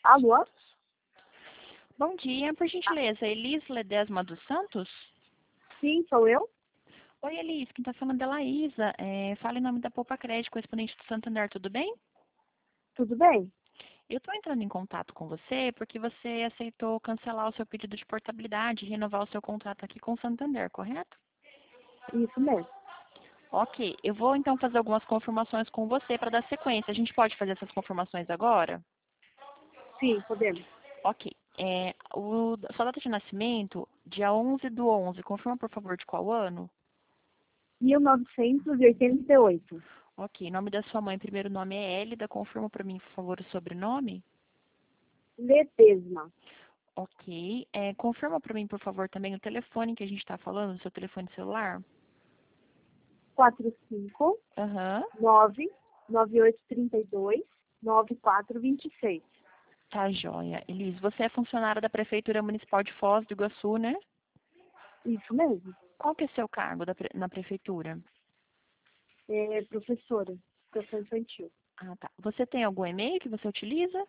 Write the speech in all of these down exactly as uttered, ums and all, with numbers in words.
Alô? Bom dia, por gentileza, Elis Ledesma dos Santos? Sim, sou eu? Oi, Elis, quem está falando é a Laísa. É, fala em nome da Poupa Crédito, correspondente do Santander, tudo bem? Tudo bem? Eu estou entrando em contato com você porque você aceitou cancelar o seu pedido de portabilidade e renovar o seu contrato aqui com o Santander, correto? Isso mesmo. Ok, eu vou então fazer algumas confirmações com você para dar sequência. A gente pode fazer essas confirmações agora? Sim, podemos. Ok. É, o, sua data de nascimento, dia onze do onze, confirma por favor de qual ano? mil novecentos e oitenta e oito. Ok, nome da sua mãe, primeiro nome é Hélida, confirma para mim, por favor, o sobrenome? Ledesma. Ok, é, confirma para mim, por favor, também o telefone que a gente está falando, o seu telefone celular? quatro cinco Aham, nove nove oito três dois nove quatro dois seis. tá joia. Elis, você é funcionária da Prefeitura Municipal de Foz do Iguaçu, né? Isso mesmo. Qual que é seu cargo da pre- na Prefeitura? É professora. Educação infantil. Ah, tá. Você tem algum e-mail que você utiliza?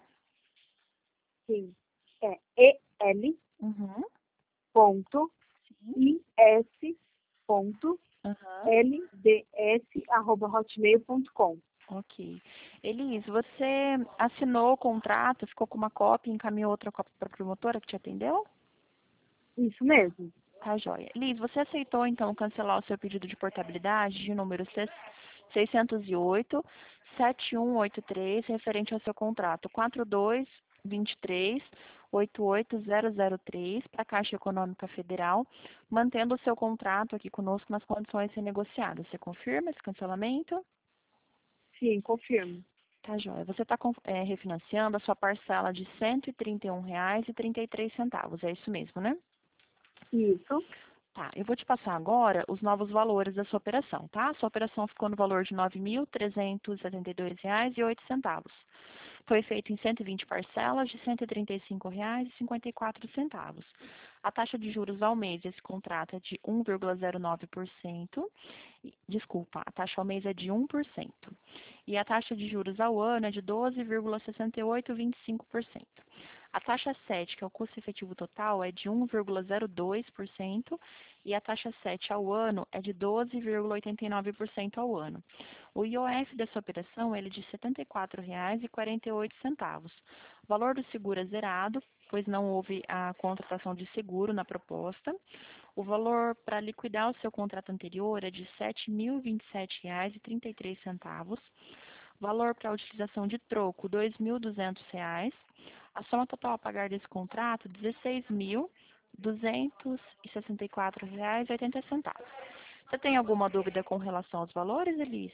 Sim. É el Uhum, ponto sim. is ponto Aham, lds arroba hotmail ponto com. ok. Elis, você assinou o contrato, ficou com uma cópia e encaminhou outra cópia para a promotora que te atendeu? Isso mesmo. Tá joia. Liz, você aceitou então cancelar o seu pedido de portabilidade de número seiscentos e oito, sete um oito três, referente ao seu contrato quatro dois dois três, oito oito zero zero três para a Caixa Econômica Federal, mantendo o seu contrato aqui conosco nas condições renegociadas. Você confirma esse cancelamento? Sim, confirmo. Tá joia. Você está refinanciando a sua parcela de cento e trinta e um reais e trinta e três centavos. É isso mesmo, né? Isso. Tá, eu vou te passar agora os novos valores da sua operação, tá? Sua operação ficou no valor de nove mil trezentos e setenta e dois reais e oito centavos. Foi feito em cento e vinte parcelas de cento e trinta e cinco reais e cinquenta e quatro centavos. A taxa de juros ao mês desse contrato é de um vírgula zero nove por cento. E- Desculpa, a taxa ao mês é de um por cento. E a taxa de juros ao ano é de doze vírgula sessenta e oito vinte e cinco por cento. A taxa sete, que é o custo efetivo total, é de um vírgula zero dois por cento e a taxa sete ao ano é de doze vírgula oitenta e nove por cento ao ano. O I O F dessa operação ele é de setenta e quatro reais e quarenta e oito centavos. O valor do seguro é zerado, pois não houve a contratação de seguro na proposta. O valor para liquidar o seu contrato anterior é de sete mil e vinte e sete reais e trinta e três centavos. Valor para utilização de troco, dois mil e duzentos reais. A soma total a pagar desse contrato, dezesseis mil duzentos e sessenta e quatro reais e oitenta centavos. Você tem alguma dúvida com relação aos valores, Elis?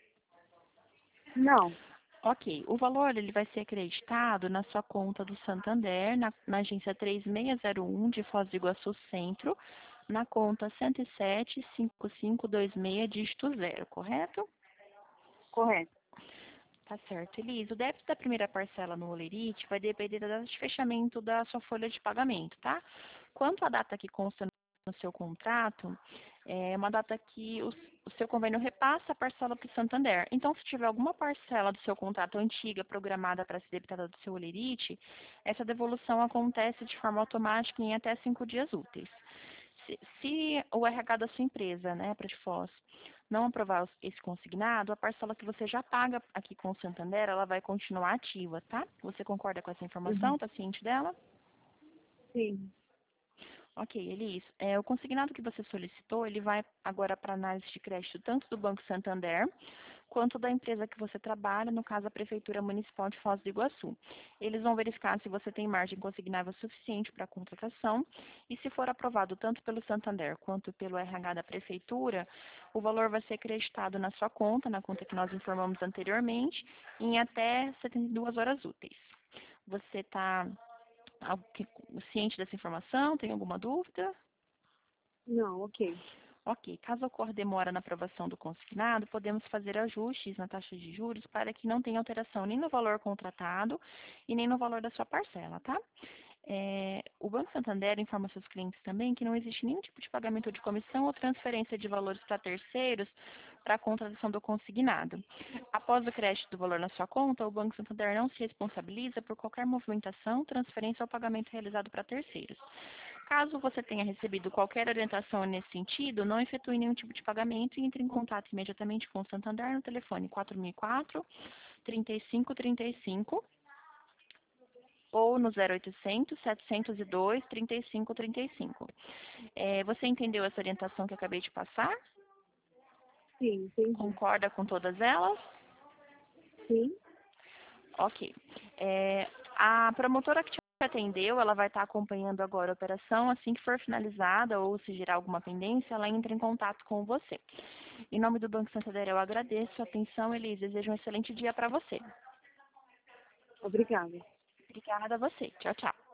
Não. Ok, o valor ele vai ser acreditado na sua conta do Santander, na, na agência três seis zero um de Foz do Iguaçu Centro, na conta cento e sete, cinco cinco dois seis, dígito zero, correto? Correto. Tá certo, Elis. O débito da primeira parcela no Olerite vai depender da data de fechamento da sua folha de pagamento, tá? Quanto à data que consta no seu contrato, é uma data que o, o seu convênio repassa a parcela para o Santander. Então, se tiver alguma parcela do seu contrato antiga programada para ser debitada do seu Olerite, essa devolução acontece de forma automática em até cinco dias úteis. Se, se o R H da sua empresa, né, para de Foz, não aprovar os- esse consignado, a parcela que você já paga aqui com o Santander, ela vai continuar ativa, tá? Você concorda com essa informação? Uhum. Está ciente dela? Sim. Ok, Elis. É, o consignado que você solicitou, ele vai agora para análise de crédito tanto do Banco Santander quanto da empresa que você trabalha, no caso a Prefeitura Municipal de Foz do Iguaçu. Eles vão verificar se você tem margem consignável suficiente para a contratação e se for aprovado tanto pelo Santander quanto pelo R H da Prefeitura, o valor vai ser acreditado na sua conta, na conta que nós informamos anteriormente, em até setenta e duas horas úteis. Você está ciente dessa informação? Tem alguma dúvida? Não, ok. Ok, caso ocorra demora na aprovação do consignado, podemos fazer ajustes na taxa de juros para que não tenha alteração nem no valor contratado e nem no valor da sua parcela, tá? É, o Banco Santander informa seus clientes também que não existe nenhum tipo de pagamento de comissão ou transferência de valores para terceiros para a contratação do consignado. Após o crédito do valor na sua conta, o Banco Santander não se responsabiliza por qualquer movimentação, transferência ou pagamento realizado para terceiros. Caso você tenha recebido qualquer orientação nesse sentido, não efetue nenhum tipo de pagamento e entre em contato imediatamente com o Santander no telefone quatro mil e quatro, trinta e cinco trinta e cinco ou no zero oitocentos, setecentos e dois, trinta e cinco trinta e cinco. É, você entendeu essa orientação que eu acabei de passar? Sim, entendi. Concorda com todas elas? Sim. Ok. É, a promotora que te atendeu, ela vai estar acompanhando agora a operação. Assim que for finalizada ou se gerar alguma pendência, ela entra em contato com você. Em nome do Banco Santander, eu agradeço a atenção, Elis. Desejo um excelente dia para você. Obrigada. Obrigada a você. Tchau, tchau.